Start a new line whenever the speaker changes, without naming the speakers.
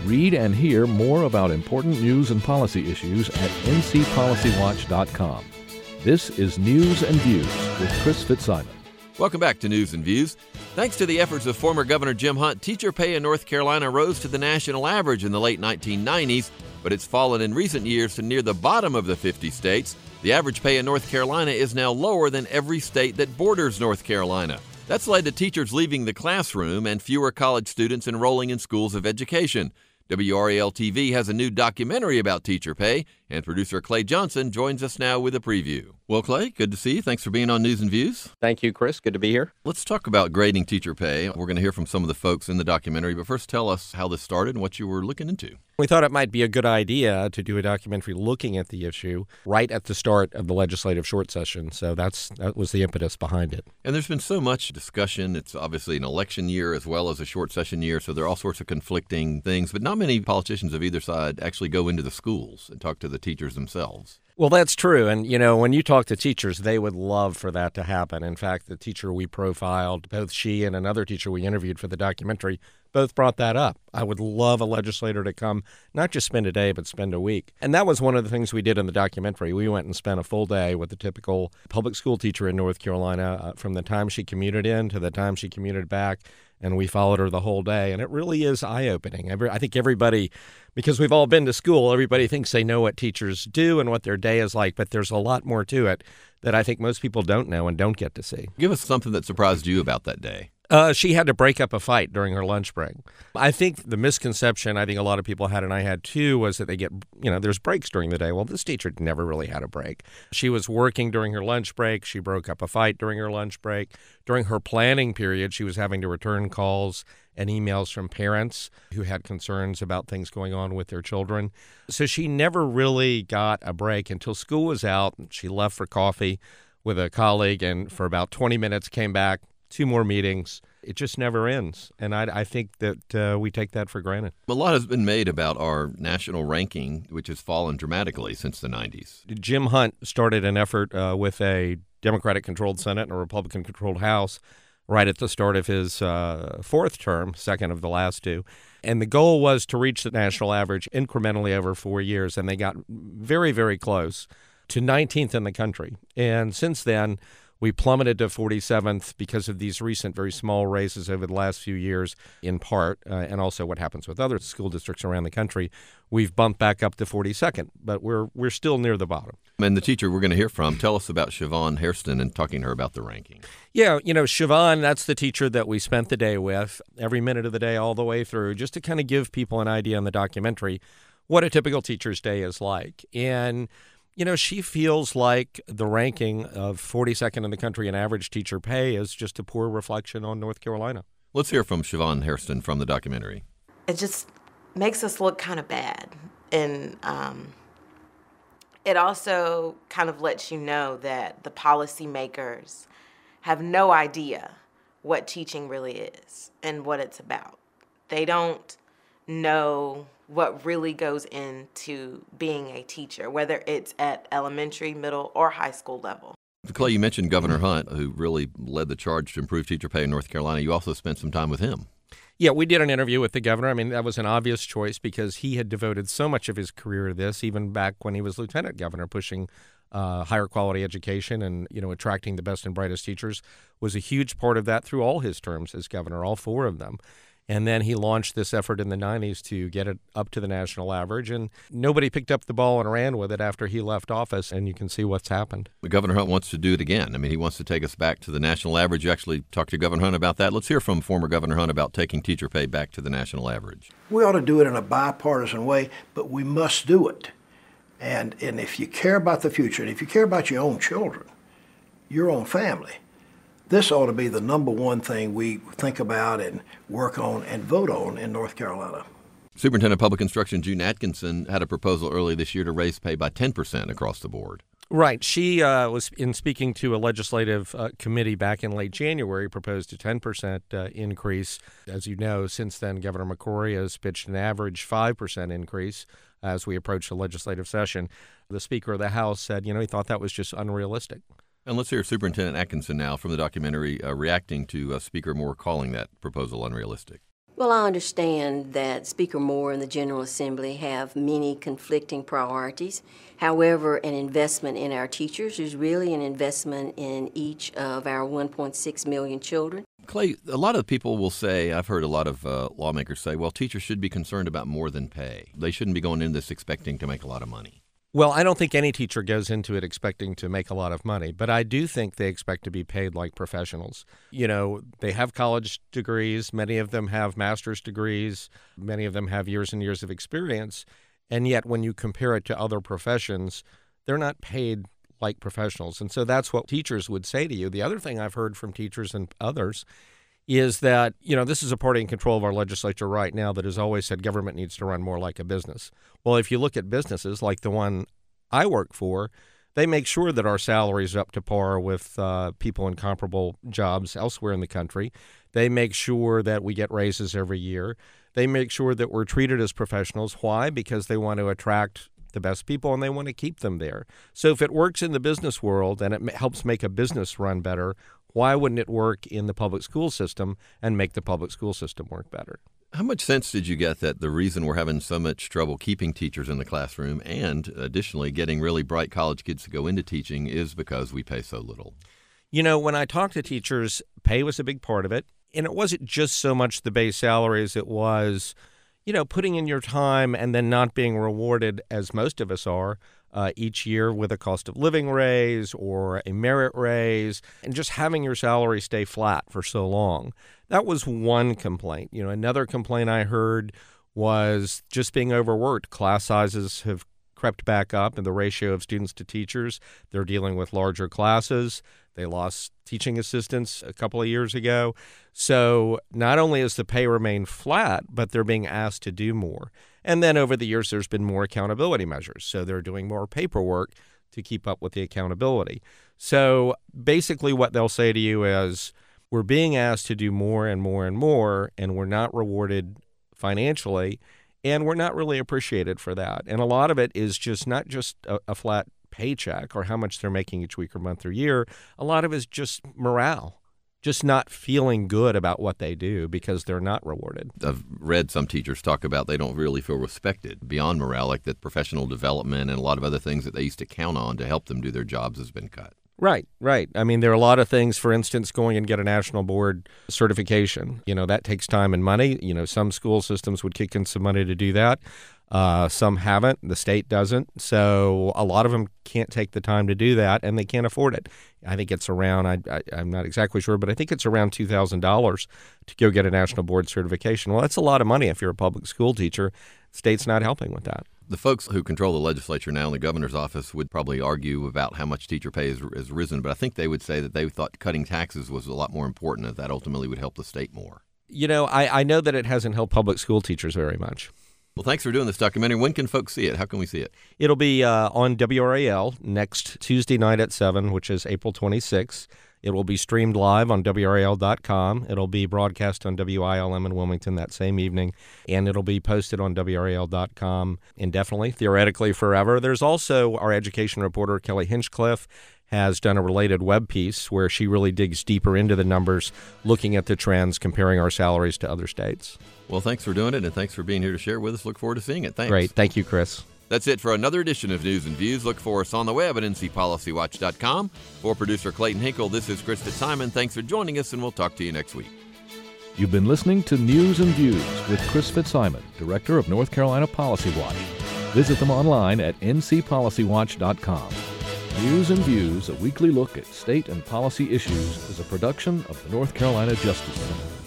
Read and hear more about important news and policy issues at ncpolicywatch.com. This is News and Views with Chris Fitzsimon.
Welcome back to News and Views. Thanks to the efforts of former Governor Jim Hunt, teacher pay in North Carolina rose to the national average in the late 1990s, but it's fallen in recent years to near the bottom of the 50 states. The average pay in North Carolina is now lower than every state that borders North Carolina. That's led to teachers leaving the classroom and fewer college students enrolling in schools of education. WRAL-TV has a new documentary about teacher pay, and producer Clay Johnson joins us now with a preview. Well, Clay, good to see you. Thanks for being on News and Views.
Thank you, Chris. Good to be here.
Let's talk about grading teacher pay. We're going to hear from some of the folks in the documentary, but first tell us how this started and what you were looking into.
We thought it might be a good idea to do a documentary looking at the issue right at the start of the legislative short session, so that was the impetus behind it.
And there's been so much discussion. It's obviously an election year as well as a short session year, so there are all sorts of conflicting things, but not many politicians of either side actually go into the schools and talk to the teachers themselves.
Well, that's true. And, when you talk to teachers, they would love for that to happen. In fact, the teacher we profiled, both she and another teacher we interviewed for the documentary, both brought that up. I would love a legislator to come, not just spend a day, but spend a week. And that was one of the things we did in the documentary. We went and spent a full day with the typical public school teacher in North Carolina from the time she commuted in to the time she commuted back. And we followed her the whole day. And it really is eye-opening. I think everybody, because we've all been to school, everybody thinks they know what teachers do and what their day is like. But there's a lot more to it that I think most people don't know and don't get to see.
Give us something that surprised you about that day.
She had to break up a fight during her lunch break. I think the misconception I think a lot of people had, and I had too, was that they get, there's breaks during the day. Well, this teacher never really had a break. She was working during her lunch break. She broke up a fight during her lunch break. During her planning period, she was having to return calls and emails from parents who had concerns about things going on with their children. So she never really got a break until school was out. She left for coffee with a colleague and for about 20 minutes came back. 2 more meetings. It just never ends. And I think that we take that for granted.
A lot has been made about our national ranking, which has fallen dramatically since the 90s.
Jim Hunt started an effort with a Democratic-controlled Senate and a Republican-controlled House right at the start of his 4th term, second of the last 2. And the goal was to reach the national average incrementally over 4 years. And they got very, very close to 19th in the country. And since then, we plummeted to 47th because of these recent very small raises over the last few years, in part, and also what happens with other school districts around the country. We've bumped back up to 42nd, but we're still near the bottom.
And the teacher we're going to hear from, tell us about Siobhan Hairston and talking to her about the ranking.
Yeah, Siobhan, that's the teacher that we spent the day with, every minute of the day all the way through, just to kind of give people an idea in the documentary what a typical teacher's day is like. And she feels like the ranking of 42nd in the country in average teacher pay is just a poor reflection on North Carolina.
Let's hear from Siobhan Hairston from the documentary.
It just makes us look kind of bad. And it also kind of lets you know that the policymakers have no idea what teaching really is and what it's about. They don't know what really goes into being a teacher, whether it's at elementary, middle, or high school level.
Clay, you mentioned Governor Hunt, who really led the charge to improve teacher pay in North Carolina. You also spent some time with him.
Yeah, we did an interview with the governor. I mean, that was an obvious choice because he had devoted so much of his career to this, even back when he was lieutenant governor, pushing higher quality education and, attracting the best and brightest teachers was a huge part of that through all his terms as governor, all 4 of them. And then he launched this effort in the 90s to get it up to the national average. And nobody picked up the ball and ran with it after he left office. And you can see what's happened.
Governor Hunt wants to do it again. I mean, he wants to take us back to the national average. You actually talked to Governor Hunt about that. Let's hear from former Governor Hunt about taking teacher pay back to the national average.
We ought to do it in a bipartisan way, but we must do it. And if you care about the future, and if you care about your own children, your own family, this ought to be the number one thing we think about and work on and vote on in North Carolina.
Superintendent of Public Instruction June Atkinson had a proposal early this year to raise pay by 10% across the board.
Right. She was, in speaking to a legislative committee back in late January, proposed a 10% increase. As you know, since then, Governor McCrory has pitched an average 5% increase as we approach the legislative session. The Speaker of the House said, he thought that was just unrealistic.
And let's hear Superintendent Atkinson now from the documentary reacting to Speaker Moore calling that proposal unrealistic.
Well, I understand that Speaker Moore and the General Assembly have many conflicting priorities. However, an investment in our teachers is really an investment in each of our 1.6 million children.
Clay, a lot of people will say, I've heard a lot of lawmakers say, well, teachers should be concerned about more than pay. They shouldn't be going into this expecting to make a lot of money.
Well, I don't think any teacher goes into it expecting to make a lot of money, but I do think they expect to be paid like professionals. You know, they have college degrees. Many of them have master's degrees. Many of them have years and years of experience. And yet when you compare it to other professions, they're not paid like professionals. And so that's what teachers would say to you. The other thing I've heard from teachers and others is that, you know, this is a party in control of our legislature right now that has always said government needs to run more like a business. Well, if you look at businesses like the one I work for, they make sure that our salaries are up to par with people in comparable jobs elsewhere in the country. They make sure that we get raises every year. They make sure that we're treated as professionals. Why? Because they want to attract the best people and they want to keep them there. So if it works in the business world and it helps make a business run better, why wouldn't it work in the public school system and make the public school system work better?
How much sense did you get that the reason we're having so much trouble keeping teachers in the classroom and additionally getting really bright college kids to go into teaching is because we pay so little?
You know, when I talked to teachers, pay was a big part of it. And it wasn't just so much the base salary as it was, you know, putting in your time and then not being rewarded, as most of us are, each year with a cost of living raise or a merit raise, and just having your salary stay flat for so long. That was one complaint. You know, another complaint I heard was just being overworked. Class sizes have crept back up in the ratio of students to teachers. They're dealing with larger classes. They lost teaching assistants a couple of years ago. So not only has the pay remained flat, but they're being asked to do more. And then over the years, there's been more accountability measures. So they're doing more paperwork to keep up with the accountability. So basically what they'll say to you is, we're being asked to do more and more and more, and we're not rewarded financially, and we're not really appreciated for that. And a lot of it is just not just a flat paycheck or how much they're making each week or month or year. A lot of it is just morale, just not feeling good about what they do because they're not rewarded.
I've read some teachers talk about they don't really feel respected beyond morale, like that professional development and a lot of other things that they used to count on to help them do their jobs has been cut.
Right. I mean, there are a lot of things, for instance, going and get a national board certification. You know, that takes time and money. You know, some school systems would kick in some money to do that. Some haven't. The state doesn't. So a lot of them can't take the time to do that, and they can't afford it. I think it's around, I'm not exactly sure, but I think it's around $2,000 to go get a national board certification. Well, that's a lot of money if you're a public school teacher. The state's not helping with that.
The folks who control the legislature now in the governor's office would probably argue about how much teacher pay has risen, but I think they would say that they thought cutting taxes was a lot more important, and that ultimately would help the state more.
You know, I know that it hasn't helped public school teachers very much.
Well, thanks for doing this documentary. When can folks see it? How can we see it?
It'll be on WRAL next Tuesday night at 7, which is April 26th. It will be streamed live on WRAL.com. It'll be broadcast on WILM in Wilmington that same evening, and it'll be posted on WRAL.com indefinitely, theoretically forever. There's also our education reporter, Kelly Hinchcliffe, has done a related web piece where she really digs deeper into the numbers, looking at the trends, comparing our salaries to other states.
Well, thanks for doing it, and thanks for being here to share it with us. Look forward to seeing it. Thanks.
Great. Thank you, Chris.
That's it for another edition of News and Views. Look for us on the web at ncpolicywatch.com. For producer Clayton Hinkle, this is Chris Fitzsimon. Thanks for joining us, and we'll talk to you next week.
You've been listening to News and Views with Chris Fitzsimon, Director of North Carolina Policy Watch. Visit them online at ncpolicywatch.com. News and Views, a weekly look at state and policy issues, is a production of the North Carolina Justice Center.